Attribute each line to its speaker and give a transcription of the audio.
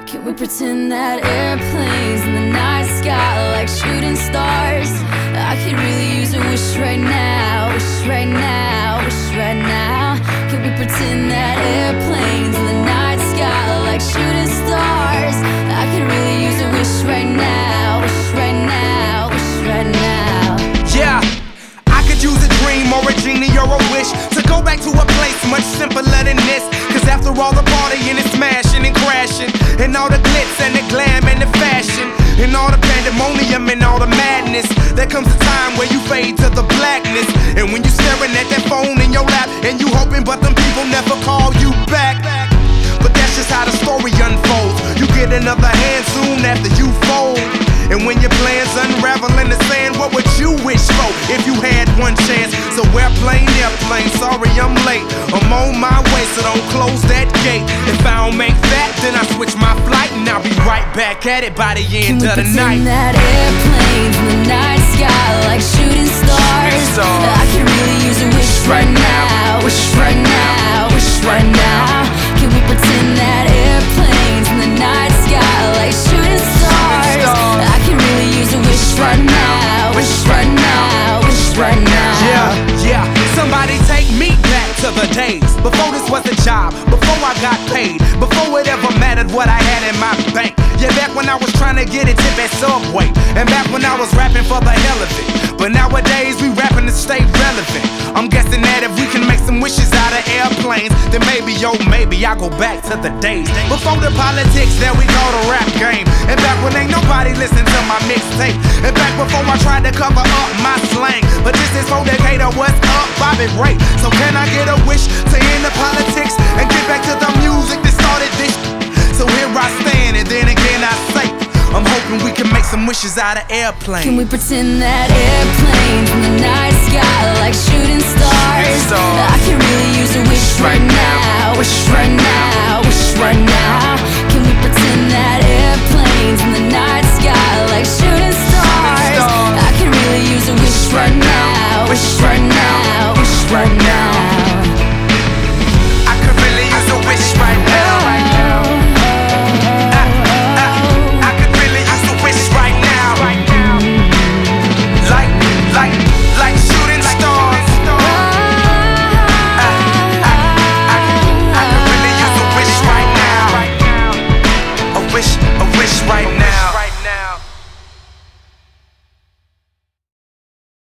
Speaker 1: Can we pretend that airplanes in the night sky are like shooting stars? I could really use a wish right now, wish right now, wish right now. Can we pretend that airplanes in the night sky are like shooting stars? I could really use a wish right now, wish right now, wish right now.
Speaker 2: Yeah, I could use a dream or a genie or a wish to go back to a place much simpler than this. Cause after all the partying and smashing and crashing, and all the glitz and the glam and the fashion, and all the pandemonium and all the madness, there comes a time where you fade to the blackness. And when you staring at that phone in your lap, and you hoping but them people never call you back. But that's just how the story unfolds. You get another hand soon after you fold. And when your plans unravel in the sand, what would you wish for if you had one chance? So airplane, sorry I'm late. I'm on my way, so don't close that gate. If I don't make that, then I switch my flight, and I'll be right back at it by the end of the night.
Speaker 1: Can we pretend that airplanes in the night sky like shooting stars? I could really use a wish right now, wish right now, wish right now. Can we pretend that airplanes in the night sky like shooting stars? I could really use a wish right now, wish right now, wish right now.
Speaker 2: Yeah, somebody take me back to the days before this was a job, before I got paid, before it ever mattered what I had in my bank. Yeah, back when I was trying to get a tip at Subway, and back when I was rapping for the hell of it. But nowadays we rapping to stay relevant. I'm guessing that if we can make some wishes out of airplanes, then maybe, yo, maybe I'll go back to the days before the politics that we call the rap game. And back when ain't nobody listened to my mixtape. And back before I tried to cover up my slang. But this is for Decatur, what's up, Bobby Ray? So can I get a wish to end the politics and get back to the music that started this? So here I stand, and then again I say, I'm hoping we can make some wishes out of airplanes.
Speaker 1: Can we pretend that airplanes in the night sky like shooting stars? I can really use a wish right now, wish right now, wish right now. Can we pretend that airplanes in the night sky like shooting stars? I